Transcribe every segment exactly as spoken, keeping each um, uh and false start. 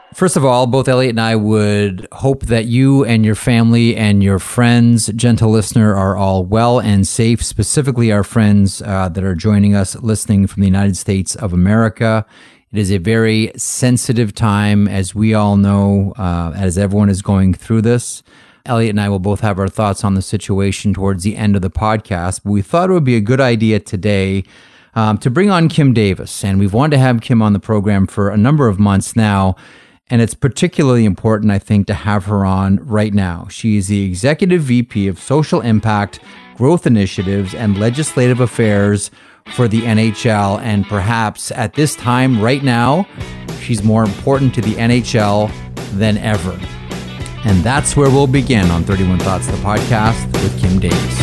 First of all, both Elliot and I would hope that you and your family and your friends, gentle listener, are all well and safe, specifically our friends uh, that are joining us listening from the United States of America. It is a very sensitive time, as we all know, uh, as everyone is going through this. Elliot and I will both have our thoughts on the situation towards the end of the podcast, but we thought it would be a good idea today um, to bring on Kim Davis. And we've wanted to have Kim on the program for a number of months now. And it's particularly important, I think, to have her on right now. She is the Executive V P of Social Impact, Growth Initiatives, and Legislative Affairs for the N H L. And perhaps at this time, right now, she's more important to the N H L than ever. And that's where we'll begin on thirty-one Thoughts, the podcast with Kim Davis.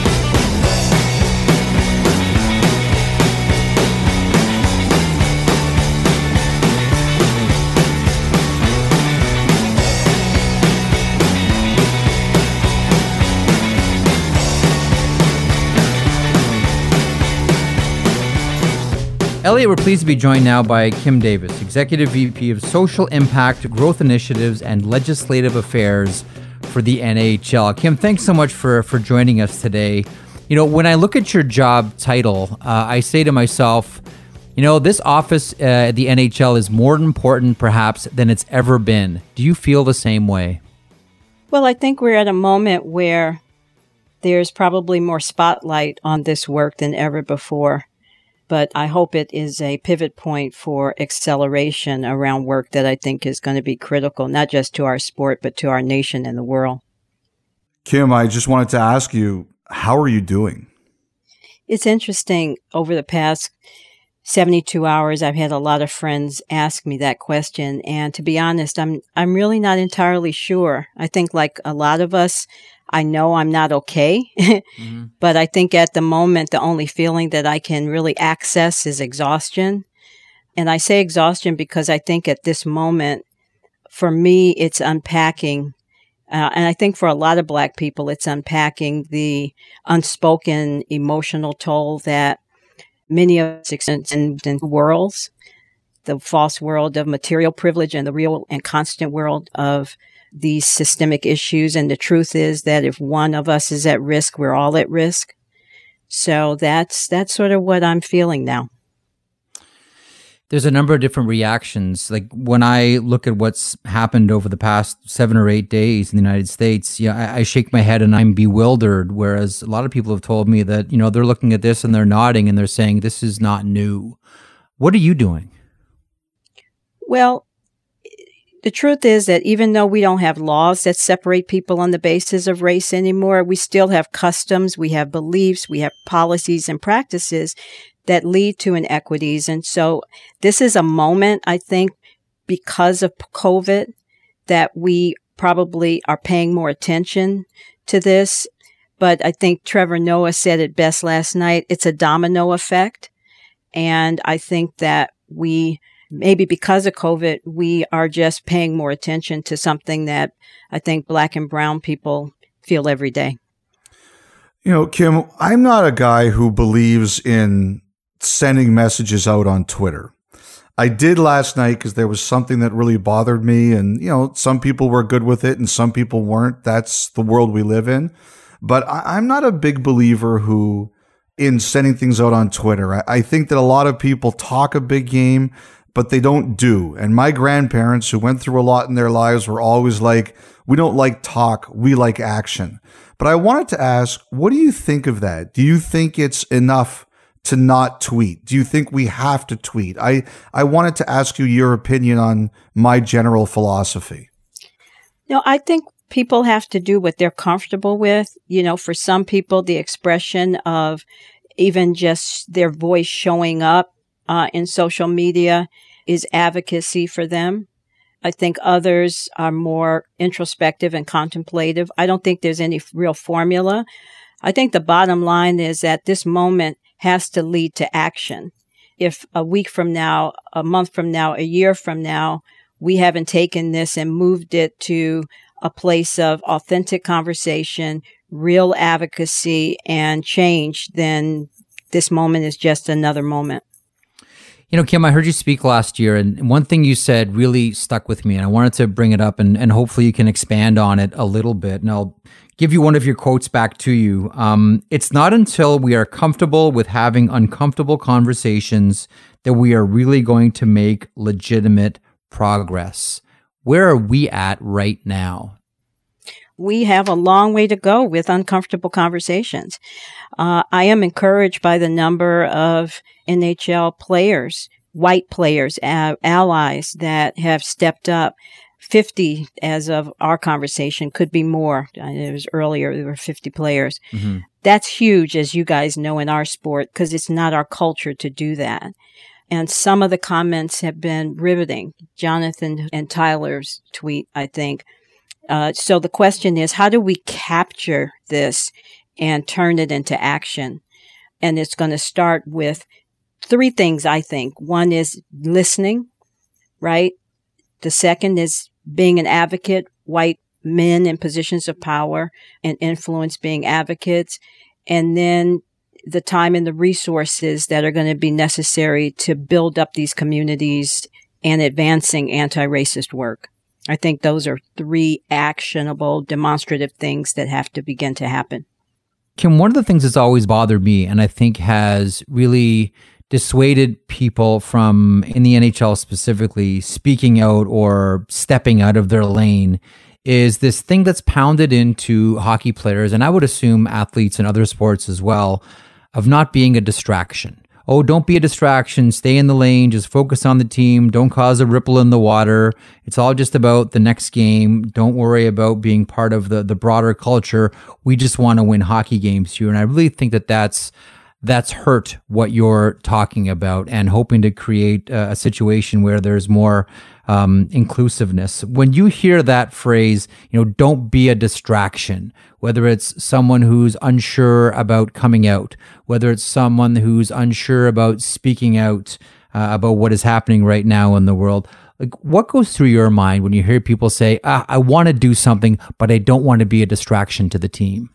Elliot, we're pleased to be joined now by Kim Davis, Executive V P of Social Impact, Growth Initiatives, and Legislative Affairs for the N H L. Kim, thanks so much for, for joining us today. You know, when I look at your job title, uh, I say to myself, you know, this office uh, at the N H L is more important, perhaps, than it's ever been. Do you feel the same way? Well, I think we're at a moment where there's probably more spotlight on this work than ever before. But I hope it is a pivot point for acceleration around work that I think is going to be critical, not just to our sport, but to our nation and the world. Kim, I just wanted to ask you, how are you doing? It's interesting. Over the past seventy-two hours, I've had a lot of friends ask me that question. And to be honest, I'm I'm really not entirely sure. I think like a lot of us, I know I'm not okay, mm-hmm. but I think at the moment, the only feeling that I can really access is exhaustion. And I say exhaustion because I think at this moment, for me, it's unpacking. Uh, and I think for a lot of Black people, it's unpacking the unspoken emotional toll that many of us experience in, in worlds, the false world of material privilege and the real and constant world of these systemic issues. And the truth is that if one of us is at risk, we're all at risk. So that's that's sort of what I'm feeling now. There's a number of different reactions. Like when I look at what's happened over the past seven or eight days in the United States, yeah, I, I shake my head and I'm bewildered. Whereas a lot of people have told me that, you know, they're looking at this and they're nodding and they're saying, this is not new. What are you doing? Well, the truth is that even though we don't have laws that separate people on the basis of race anymore, we still have customs, we have beliefs, we have policies and practices that lead to inequities. And so this is a moment, I think, because of COVID, that we probably are paying more attention to this. But I think Trevor Noah said it best last night. It's a domino effect. And I think that we maybe because of COVID, we are just paying more attention to something that I think Black and brown people feel every day. You know, Kim, I'm not a guy who believes in sending messages out on Twitter. I did last night because there was something that really bothered me. And, you know, some people were good with it and some people weren't. That's the world we live in. But I, I'm not a big believer who in sending things out on Twitter. I, I think that a lot of people talk a big game, but they don't do. And my grandparents, who went through a lot in their lives, were always like, we don't like talk, we like action. But I wanted to ask, what do you think of that? Do you think it's enough to not tweet? Do you think we have to tweet? I, I wanted to ask you your opinion on my general philosophy. No, I think people have to do what they're comfortable with. You know, for some people, the expression of even just their voice showing up uh, in social media is advocacy for them. I think others are more introspective and contemplative. I don't think there's any real formula. I think the bottom line is that this moment has to lead to action. If a week from now, a month from now, a year from now, we haven't taken this and moved it to a place of authentic conversation, real advocacy, and change, then this moment is just another moment. You know, Kim, I heard you speak last year, and one thing you said really stuck with me, and I wanted to bring it up, and, and hopefully you can expand on it a little bit. And I'll give you one of your quotes back to you. Um, it's not until we are comfortable with having uncomfortable conversations that we are really going to make legitimate progress. Where are we at right now? We have a long way to go with uncomfortable conversations. Uh, I am encouraged by the number of N H L players, white players, uh, allies that have stepped up. fifty as of our conversation, could be more. It was earlier, there were fifty players. Mm-hmm. That's huge, as you guys know, in our sport, because it's not our culture to do that. And some of the comments have been riveting. Jonathan and Tyler's tweet, I think. Uh, so the question is, how do we capture this and turn it into action? And it's going to start with three things, I think. One is listening, right? The second is being an advocate, white men in positions of power and influence being advocates. And then the time and the resources that are going to be necessary to build up these communities and advancing anti-racist work. I think those are three actionable, demonstrative things that have to begin to happen. Kim, one of the things that's always bothered me, and I think has really dissuaded people from, in the N H L specifically, speaking out or stepping out of their lane, is this thing that's pounded into hockey players, and I would assume athletes in other sports as well, of not being a distraction. Oh, don't be a distraction. Stay in the lane. Just focus on the team. Don't cause a ripple in the water. It's all just about the next game. Don't worry about being part of the, the broader culture. We just want to win hockey games here. And I really think that that's that's hurt what you're talking about and hoping to create a, a situation where there's more um, inclusiveness. When you hear that phrase, you know, don't be a distraction, whether it's someone who's unsure about coming out, whether it's someone who's unsure about speaking out uh, about what is happening right now in the world, like what goes through your mind when you hear people say, ah, I want to do something, but I don't want to be a distraction to the team?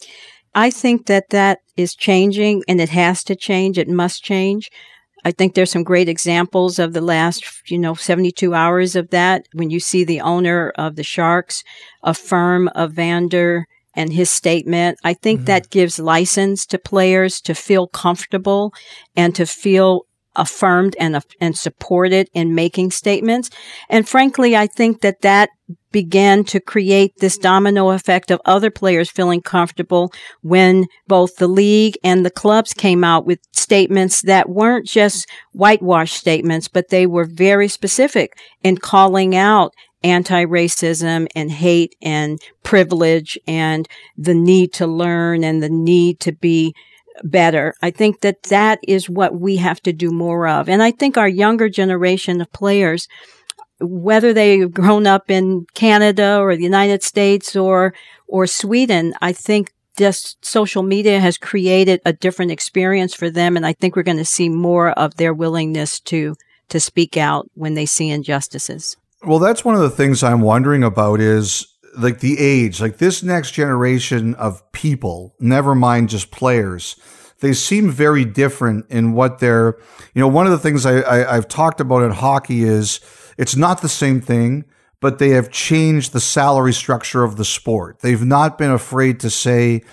I think that that is changing, and it has to change. It must change. I think there's some great examples of the last, you know, seventy-two hours of that. When you see the owner of the Sharks affirm Evander and his statement, I think mm-hmm. that gives license to players to feel comfortable and to feel affirmed and and supported in making statements. And frankly, I think that that began to create this domino effect of other players feeling comfortable when both the league and the clubs came out with statements that weren't just whitewash statements, but they were very specific in calling out anti-racism and hate and privilege and the need to learn and the need to be better. I think that that is what we have to do more of. And I think our younger generation of players, whether they've grown up in Canada or the United States or or Sweden, I think just social media has created a different experience for them. And I think we're going to see more of their willingness to to speak out when they see injustices. Well, that's one of the things I'm wondering about is like the age, like this next generation of people, never mind just players, they seem very different in what they're, you know, one of the things I, I, I've talked about in hockey is it's not the same thing, but they have changed the salary structure of the sport. They've not been afraid to say,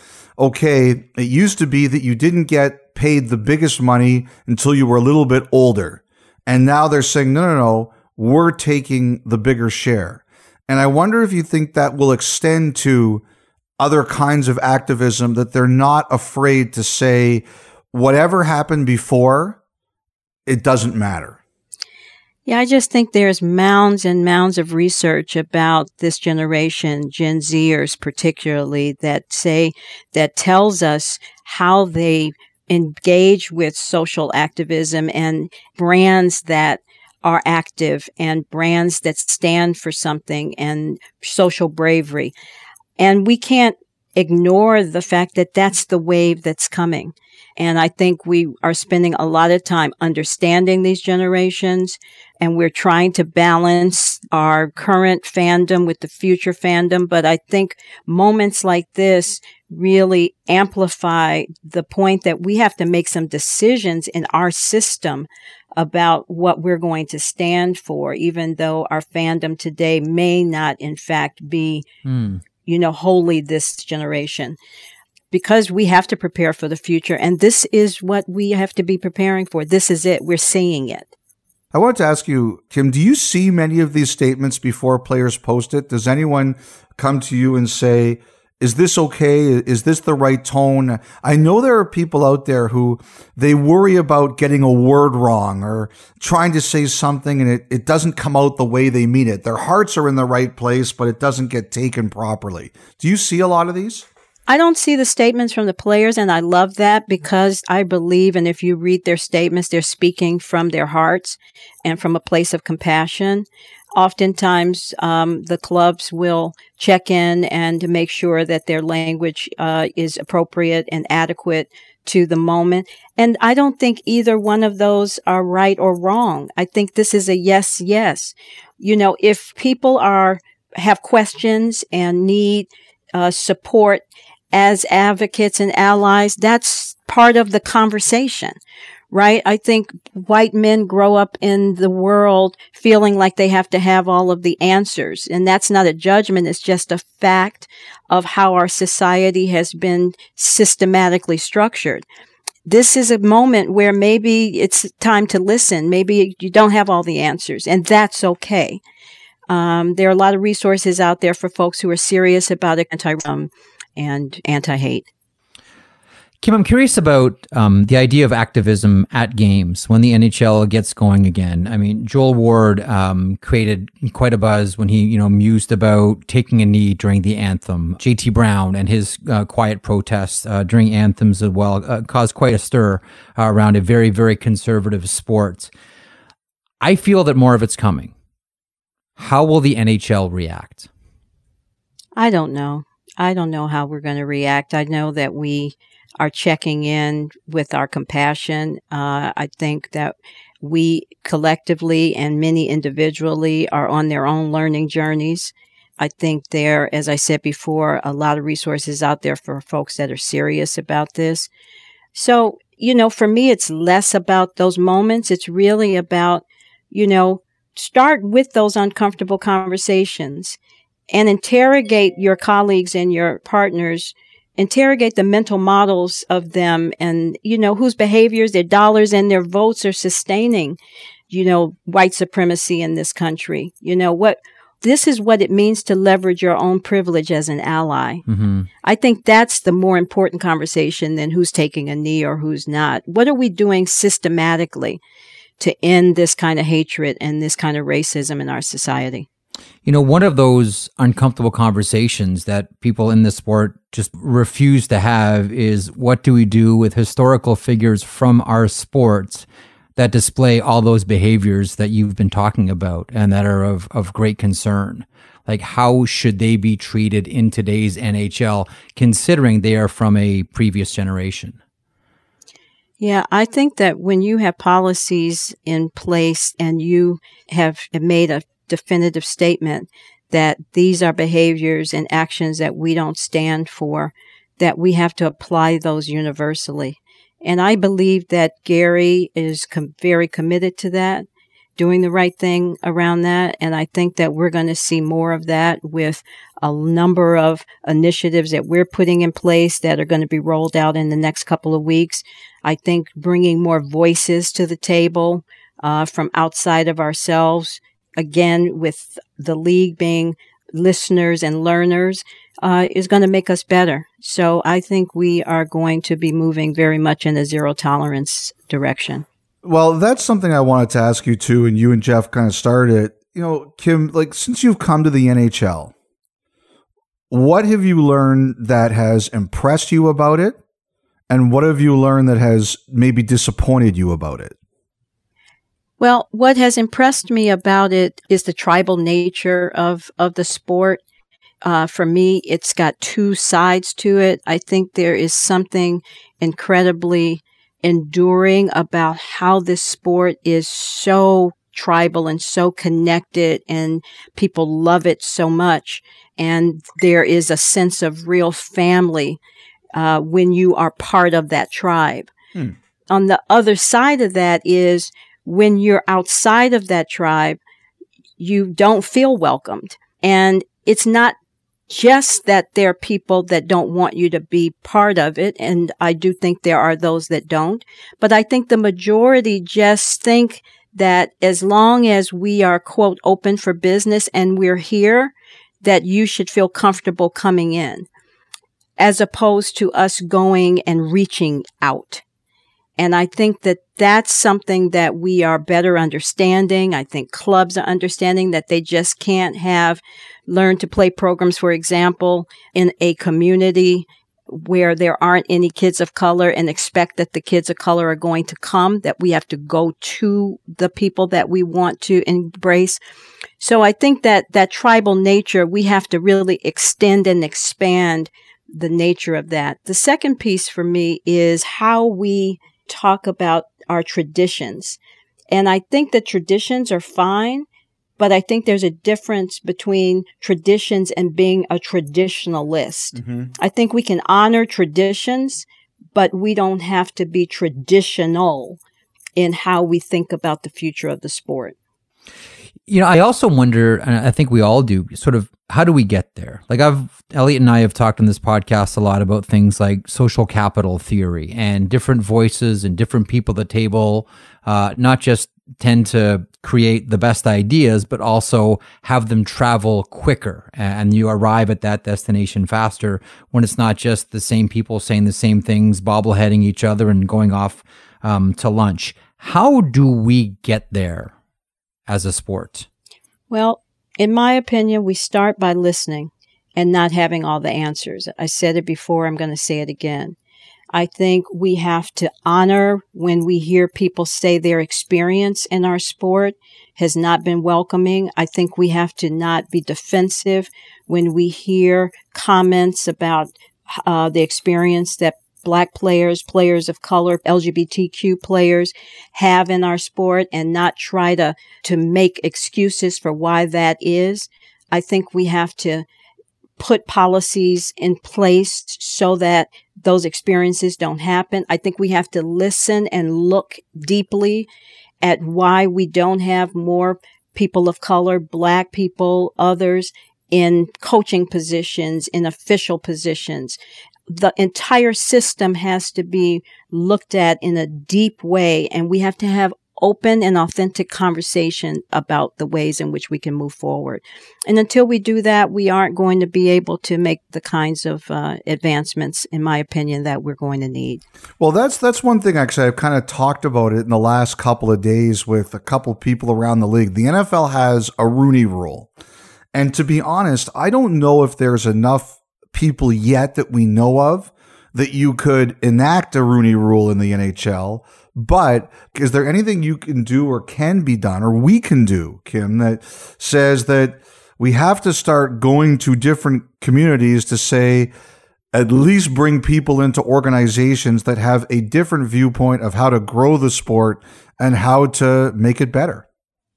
okay, it used to be that you didn't get paid the biggest money until you were a little bit older. And now they're saying, no, no, no, we're taking the bigger share. And I wonder if you think that will extend to other kinds of activism, that they're not afraid to say whatever happened before, it doesn't matter. Yeah, I just think there's mounds and mounds of research about this generation, Gen Zers particularly, that say, that tells us how they engage with social activism and brands that are active and brands that stand for something and social bravery. And we can't ignore the fact that that's the wave that's coming. And I think we are spending a lot of time understanding these generations, and we're trying to balance our current fandom with the future fandom. But I think moments like this really amplify the point that we have to make some decisions in our system about what we're going to stand for, even though our fandom today may not, in fact, be, mm. you know, wholly this generation. Because we have to prepare for the future. And this is what we have to be preparing for. This is it. We're seeing it. I wanted to ask you, Kim, do you see many of these statements before players post it? Does anyone come to you and say, is this okay? Is this the right tone? I know there are people out there who they worry about getting a word wrong or trying to say something and it, it doesn't come out the way they mean it. Their hearts are in the right place, but it doesn't get taken properly. Do you see a lot of these? I don't see the statements from the players, and I love that because I believe, and if you read their statements, they're speaking from their hearts and from a place of compassion. Oftentimes, um, the clubs will check in and to make sure that their language uh, is appropriate and adequate to the moment. And I don't think either one of those are right or wrong. I think this is a yes, yes. You know, if people are have questions and need uh, support, as advocates and allies, that's part of the conversation, right? I think white men grow up in the world feeling like they have to have all of the answers. And that's not a judgment. It's just a fact of how our society has been systematically structured. This is a moment where maybe it's time to listen. Maybe you don't have all the answers, and that's okay. Um, there are a lot of resources out there for folks who are serious about anti-racism and anti-hate. Kim, I'm curious about um, the idea of activism at games when the N H L gets going again. I mean, Joel Ward um, created quite a buzz when he, you know, mused about taking a knee during the anthem. J T Brown and his uh, quiet protests uh, during anthems as well uh, caused quite a stir uh, around a very, very conservative sport. I feel that more of it's coming. How will the N H L react? I don't know. I don't know how we're going to react. I know that we are checking in with our compassion. Uh, I think that we collectively and many individually are on their own learning journeys. I think there, as I said before, a lot of resources out there for folks that are serious about this. So, you know, for me, it's less about those moments. It's really about, you know, start with those uncomfortable conversations and interrogate your colleagues and your partners, interrogate the mental models of them and, you know, whose behaviors, their dollars and their votes are sustaining, you know, white supremacy in this country. You know, what, this is what it means to leverage your own privilege as an ally. Mm-hmm. I think that's the more important conversation than who's taking a knee or who's not. What are we doing systematically to end this kind of hatred and this kind of racism in our society? You know, one of those uncomfortable conversations that people in this sport just refuse to have is what do we do with historical figures from our sports that display all those behaviors that you've been talking about and that are of, of great concern? Like, how should they be treated in today's N H L, considering they are from a previous generation? Yeah, I think that when you have policies in place and you have made a definitive statement that these are behaviors and actions that we don't stand for, that we have to apply those universally. And I believe that Gary is com- very committed to that, doing the right thing around that. And I think that we're going to see more of that with a number of initiatives that we're putting in place that are going to be rolled out in the next couple of weeks. I think bringing more voices to the table uh, from outside of ourselves, again, with the league being listeners and learners, uh, is going to make us better. So I think we are going to be moving very much in a zero tolerance direction. Well, that's something I wanted to ask you too, and you and Jeff kind of started it. You know, Kim, like since you've come to the N H L, what have you learned that has impressed you about it? And what have you learned that has maybe disappointed you about it? Well, what has impressed me about it is the tribal nature of, of the sport. Uh, for me, it's got two sides to it. I think there is something incredibly enduring about how this sport is so tribal and so connected, and people love it so much. And there is a sense of real family uh, when you are part of that tribe. Hmm. On the other side of that is when you're outside of that tribe, you don't feel welcomed. And it's not just that there are people that don't want you to be part of it. And I do think there are those that don't. But I think the majority just think that as long as we are, quote, open for business and we're here, that you should feel comfortable coming in, as opposed to us going and reaching out. And I think that that's something that we are better understanding. I think clubs are understanding that they just can't have learn to play programs, for example, in a community where there aren't any kids of color and expect that the kids of color are going to come, that we have to go to the people that we want to embrace. So I think that that tribal nature, we have to really extend and expand the nature of that. The second piece for me is how we talk about our traditions. And I think that traditions are fine, but I think there's a difference between traditions and being a traditionalist. Mm-hmm. I think we can honor traditions, but we don't have to be traditional in how we think about the future of the sport. You know, I also wonder, and I think we all do, sort of, how do we get there? Like I've, Elliot and I have talked on this podcast a lot about things like social capital theory and different voices and different people at the table, uh, not just tend to create the best ideas, but also have them travel quicker and you arrive at that destination faster when it's not just the same people saying the same things, bobbleheading each other and going off um, to lunch. How do we get there as a sport? Well, in my opinion, we start by listening and not having all the answers. I said it before, I'm going to say it again. I think we have to honor when we hear people say their experience in our sport has not been welcoming. I think we have to not be defensive when we hear comments about uh, the experience that Black players, players of color, L G B T Q players have in our sport and not try to, to make excuses for why that is. I think we have to put policies in place so that those experiences don't happen. I think we have to listen and look deeply at why we don't have more people of color, Black people, others in coaching positions, in official positions. The entire system has to be looked at in a deep way, and we have to have open and authentic conversation about the ways in which we can move forward. And until we do that, we aren't going to be able to make the kinds of uh, advancements, in my opinion, that we're going to need. Well, that's that's one thing, actually. I've kind of talked about it in the last couple of days with a couple people around the league. The N F L has a Rooney Rule. And to be honest, I don't know if there's enough people yet that we know of that you could enact a Rooney Rule in the N H L. But is there anything you can do or can be done or we can do, Kim, that says that we have to start going to different communities to say, at least bring people into organizations that have a different viewpoint of how to grow the sport and how to make it better?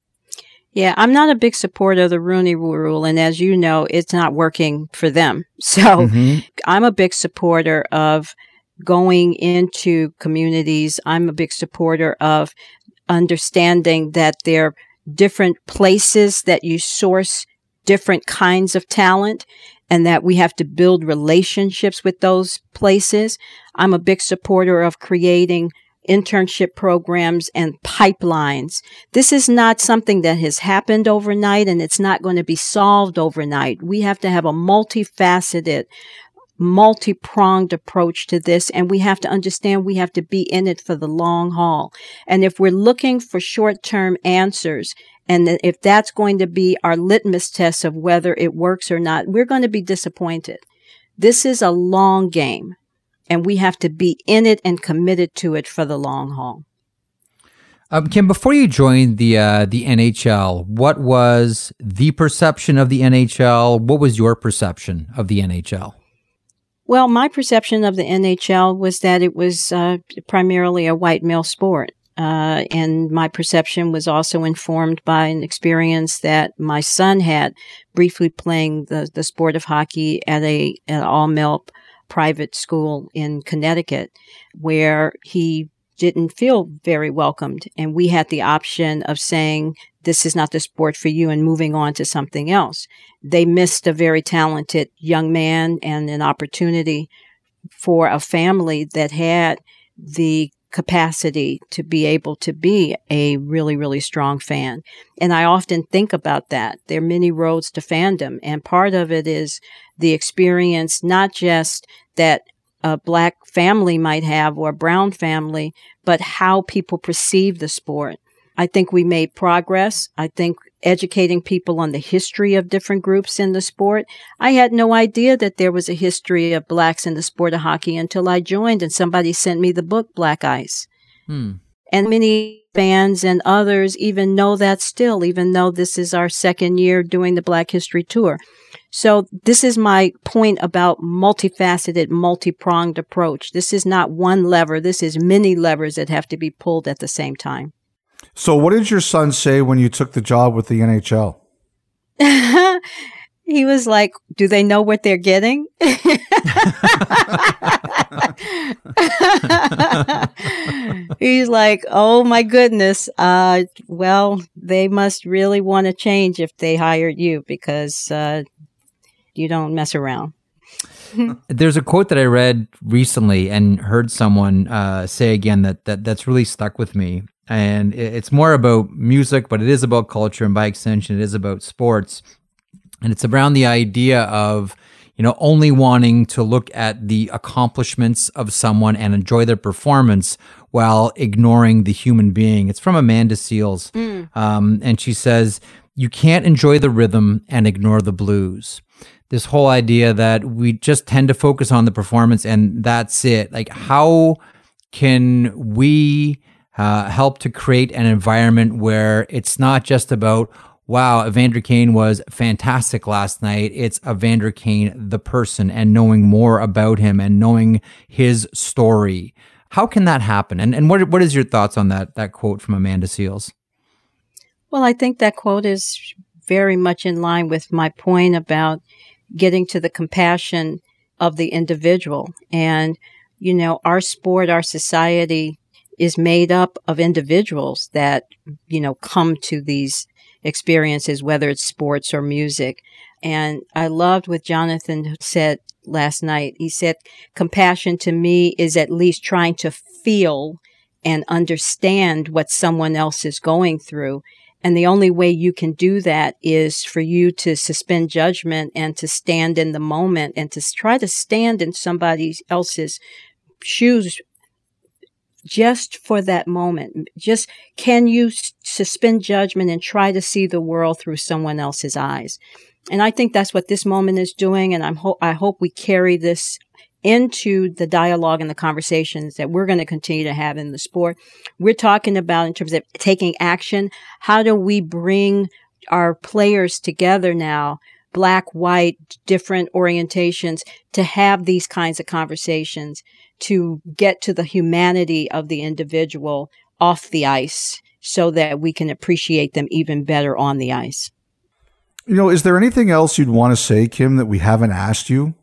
Yeah, I'm not a big supporter of the Rooney Rule, and as you know, it's not working for them. So mm-hmm. I'm a big supporter of going into communities. I'm a big supporter of understanding that there are different places that you source different kinds of talent and that we have to build relationships with those places. I'm a big supporter of creating internship programs and pipelines. This is not something that has happened overnight, and it's not going to be solved overnight. We have to have a multifaceted, multi-pronged approach to this, and we have to understand we have to be in it for the long haul. And if we're looking for short-term answers, and if that's going to be our litmus test of whether it works or not, we're going to be disappointed. This is a long game, and we have to be in it and committed to it for the long haul. Um, Kim, before you joined the uh, the N H L, what was the perception of the N H L? What was your perception of the N H L? Well, my perception of the N H L was that it was uh, primarily a white male sport. Uh, and my perception was also informed by an experience that my son had briefly playing the, the sport of hockey at a an all-male private school in Connecticut, where he didn't feel very welcomed. And we had the option of saying, this is not the sport for you and moving on to something else. They missed a very talented young man and an opportunity for a family that had the capacity to be able to be a really, really strong fan. And I often think about that. There are many roads to fandom. And part of it is the experience, not just that a Black family might have or a brown family, but how people perceive the sport. I think we made progress. I think educating people on the history of different groups in the sport. I had no idea that there was a history of Blacks in the sport of hockey until I joined and somebody sent me the book Black Ice. Hmm. And many fans and others even know that still, even though this is our second year doing the Black History Tour. So this is my point about multifaceted, multi-pronged approach. This is not one lever. This is many levers that have to be pulled at the same time. So what did your son say when you took the job with the N H L? He was like, do they know what they're getting? He's like, oh my goodness. Uh, well, they must really want to change if they hired you because uh, you don't mess around. There's a quote that I read recently and heard someone uh, say again that, that that's really stuck with me. And it's more about music, but it is about culture. And by extension, it is about sports. And it's around the idea of, you know, only wanting to look at the accomplishments of someone and enjoy their performance while ignoring the human being. It's from Amanda Seales. Mm. Um, and she says, you can't enjoy the rhythm and ignore the blues. This whole idea that we just tend to focus on the performance and that's it. Like, how can we uh, help to create an environment where it's not just about, wow, Evander Kane was fantastic last night. It's Evander Kane, the person, and knowing more about him and knowing his story. How can that happen? And and what what is your thoughts on that that quote from Amanda Seales? Well, I think that quote is very much in line with my point about getting to the compassion of the individual. And, you know, our sport, our society is made up of individuals that, you know, come to these experiences, whether it's sports or music. And I loved what Jonathan said last night. He said, compassion to me is at least trying to feel and understand what someone else is going through. And the only way you can do that is for you to suspend judgment and to stand in the moment and to try to stand in somebody else's shoes just for that moment. Just, can you s- suspend judgment and try to see the world through someone else's eyes? And I think that's what this moment is doing. And I'm ho- I hope we carry this into the dialogue and the conversations that we're going to continue to have in the sport. We're talking about, in terms of taking action, how do we bring our players together now, Black, white, different orientations, to have these kinds of conversations, to get to the humanity of the individual off the ice so that we can appreciate them even better on the ice. You know, is there anything else you'd want to say, Kim, that we haven't asked you?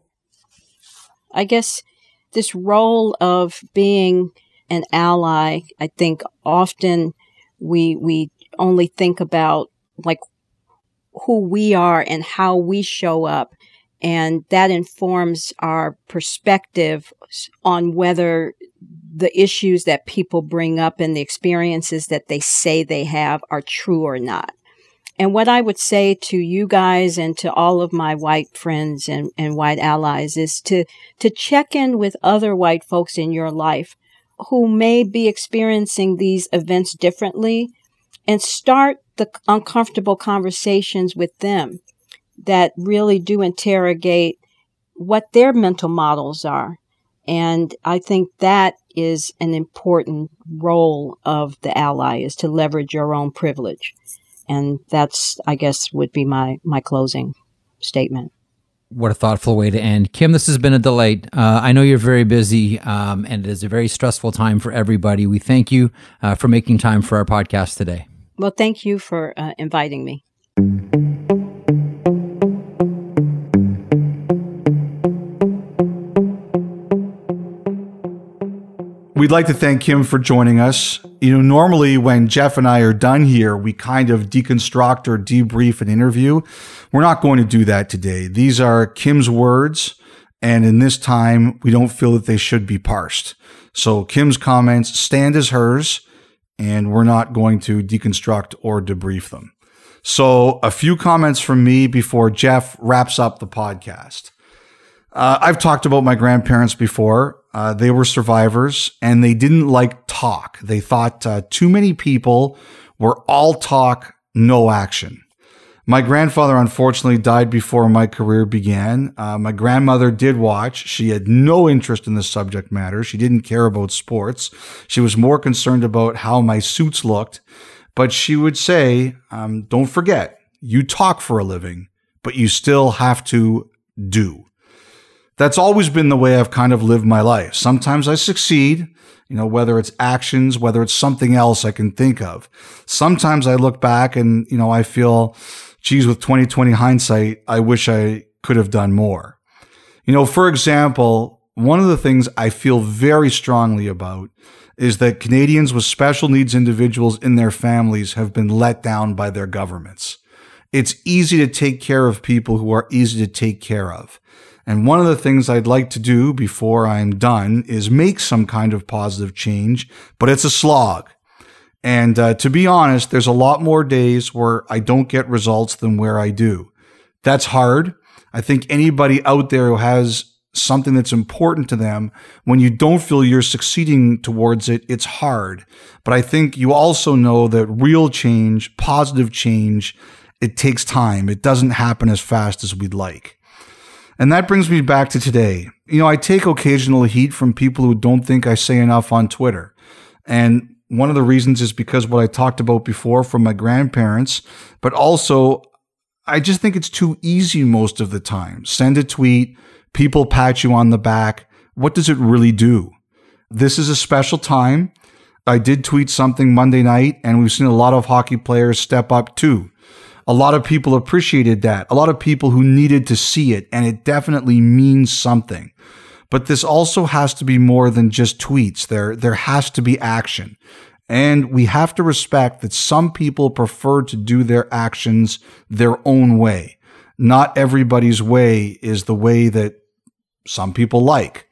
I guess this role of being an ally, I think often we we only think about like who we are and how we show up. And that informs our perspective on whether the issues that people bring up and the experiences that they say they have are true or not. And what I would say to you guys and to all of my white friends and, and white allies is to, to check in with other white folks in your life who may be experiencing these events differently and start the uncomfortable conversations with them that really do interrogate what their mental models are. And I think that is an important role of the ally, is to leverage your own privilege. And that's, I guess, would be my, my closing statement. What a thoughtful way to end. Kim, this has been a delight. Uh, I know you're very busy, um, and it is a very stressful time for everybody. We thank you uh, for making time for our podcast today. Well, thank you for uh, inviting me. We we'd like to thank Kim for joining us. You know, normally when Jeff and I are done here, we kind of deconstruct or debrief an interview. We're not going to do that today. These are Kim's words, and in this time, we don't feel that they should be parsed. So Kim's comments stand as hers, and we're not going to deconstruct or debrief them. So a few comments from me before Jeff wraps up the podcast. Uh, I've talked about my grandparents before. Uh, they were survivors, and they didn't like talk. They thought uh, too many people were all talk, no action. My grandfather, unfortunately, died before my career began. Uh, my grandmother did watch. She had no interest in the subject matter. She didn't care about sports. She was more concerned about how my suits looked. But she would say, um, don't forget, you talk for a living, but you still have to do. That's always been the way I've kind of lived my life. Sometimes I succeed, you know, whether it's actions, whether it's something else I can think of. Sometimes I look back and, you know, I feel, geez, with twenty twenty hindsight, I wish I could have done more. You know, for example, one of the things I feel very strongly about is that Canadians with special needs individuals in their families have been let down by their governments. It's easy to take care of people who are easy to take care of. And one of the things I'd like to do before I'm done is make some kind of positive change, but it's a slog. And uh, to be honest, there's a lot more days where I don't get results than where I do. That's hard. I think anybody out there who has something that's important to them, when you don't feel you're succeeding towards it, it's hard. But I think you also know that real change, positive change, it takes time. It doesn't happen as fast as we'd like. And that brings me back to today. You know, I take occasional heat from people who don't think I say enough on Twitter. And one of the reasons is because what I talked about before from my grandparents, but also I just think it's too easy most of the time. Send a tweet, people pat you on the back. What does it really do? This is a special time. I did tweet something Monday night, and we've seen a lot of hockey players step up too. A lot of people appreciated that. A lot of people who needed to see it, and it definitely means something. But this also has to be more than just tweets. There, there has to be action. And we have to respect that some people prefer to do their actions their own way. Not everybody's way is the way that some people like.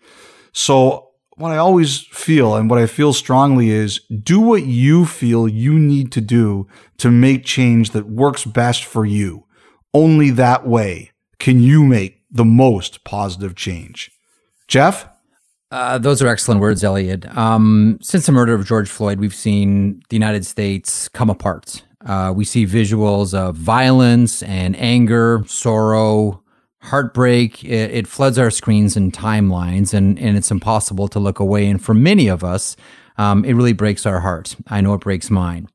So what I always feel and what I feel strongly is do what you feel you need to do to make change that works best for you. Only that way can you make the most positive change. Jeff? Uh, those are excellent words, Elliot. Um, since the murder of George Floyd, we've seen the United States come apart. Uh, we see visuals of violence and anger, sorrow, heartbreak. It, it floods our screens and timelines, and, and it's impossible to look away. And for many of us, um, it really breaks our heart. I know it breaks mine.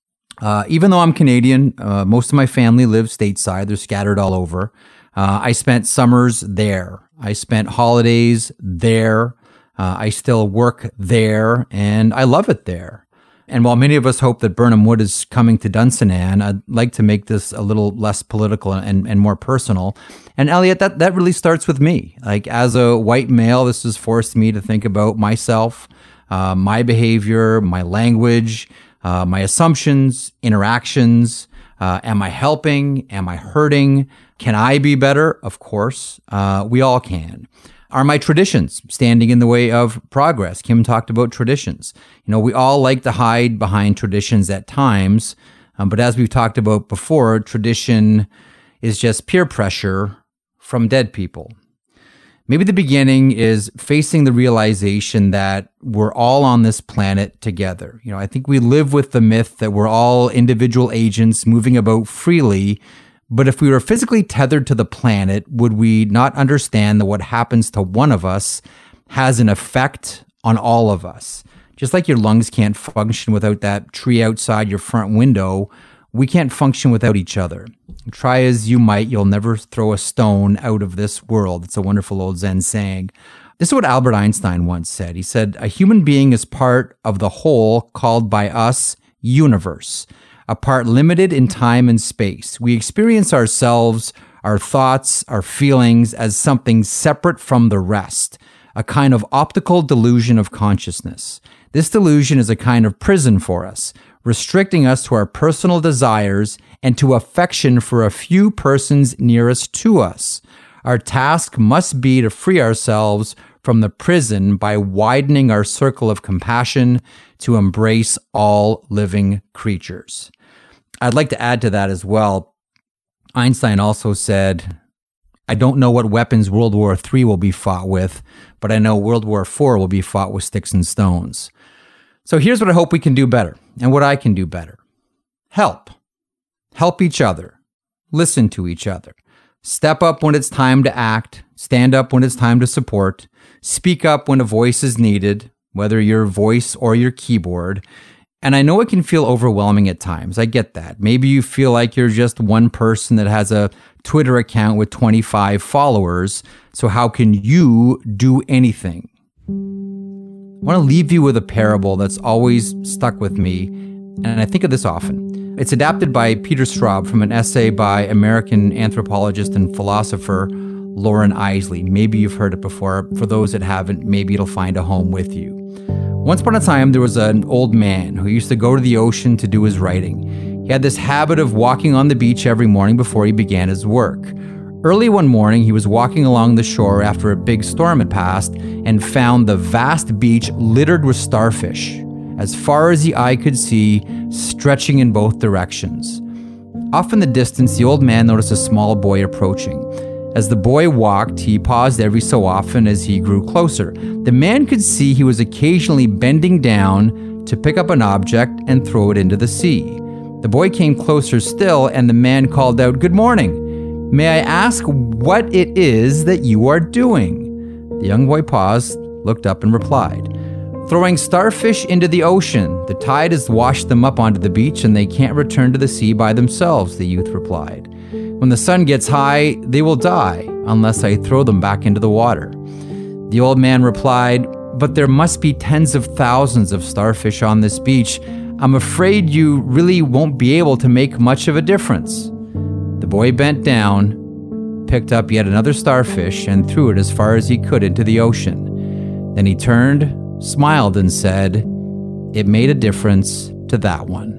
Uh, even though I'm Canadian, uh, most of my family lives stateside. They're scattered all over. Uh, I spent summers there. I spent holidays there. Uh, I still work there, and I love it there. And while many of us hope that Birnam Wood is coming to Dunsinane, I'd like to make this a little less political and, and more personal. And Elliot, that, that really starts with me. Like, as a white male, this has forced me to think about myself, uh, my behavior, my language, uh, my assumptions, interactions. Uh, am I helping? Am I hurting? Can I be better? Of course, uh, we all can. Are my traditions standing in the way of progress? Kim talked about traditions. You know, we all like to hide behind traditions at times, um, but as we've talked about before, tradition is just peer pressure from dead people. Maybe the beginning is facing the realization that we're all on this planet together. You know, I think we live with the myth that we're all individual agents moving about freely. But if we were physically tethered to the planet, would we not understand that what happens to one of us has an effect on all of us? Just like your lungs can't function without that tree outside your front window, we can't function without each other. Try as you might, you'll never throw a stone out of this world. It's a wonderful old Zen saying. This is what Albert Einstein once said. He said, a human being is part of the whole called by us universe. A part limited in time and space. We experience ourselves, our thoughts, our feelings as something separate from the rest, a kind of optical delusion of consciousness. This delusion is a kind of prison for us, restricting us to our personal desires and to affection for a few persons nearest to us. Our task must be to free ourselves from the prison by widening our circle of compassion to embrace all living creatures. I'd like to add to that as well. Einstein also said, I don't know what weapons World War Three will be fought with, but I know World War Four will be fought with sticks and stones. So here's what I hope we can do better and what I can do better. Help. Help each other. Listen to each other. Step up when it's time to act. Stand up when it's time to support. Speak up when a voice is needed, whether your voice or your keyboard. And I know it can feel overwhelming at times. I get that. Maybe you feel like you're just one person that has a Twitter account with twenty-five followers. So how can you do anything? I want to leave you with a parable that's always stuck with me, and I think of this often. It's adapted by Peter Straub from an essay by American anthropologist and philosopher Lauren Isley. Maybe you've heard it before. For those that haven't, maybe it'll find a home with you. Once upon a time, there was an old man who used to go to the ocean to do his writing. He had this habit of walking on the beach every morning before he began his work. Early one morning, he was walking along the shore after a big storm had passed and found the vast beach littered with starfish, as far as the eye could see, stretching in both directions. Off in the distance, the old man noticed a small boy approaching. As the boy walked, he paused every so often as he grew closer. The man could see he was occasionally bending down to pick up an object and throw it into the sea. The boy came closer still, and the man called out, "Good morning. May I ask what it is that you are doing?" The young boy paused, looked up, and replied, "Throwing starfish into the ocean. The tide has washed them up onto the beach, and they can't return to the sea by themselves," the youth replied. "When the sun gets high, they will die unless I throw them back into the water." The old man replied, "But there must be tens of thousands of starfish on this beach. I'm afraid you really won't be able to make much of a difference." The boy bent down, picked up yet another starfish, and threw it as far as he could into the ocean. Then he turned, smiled, and said, "It made a difference to that one."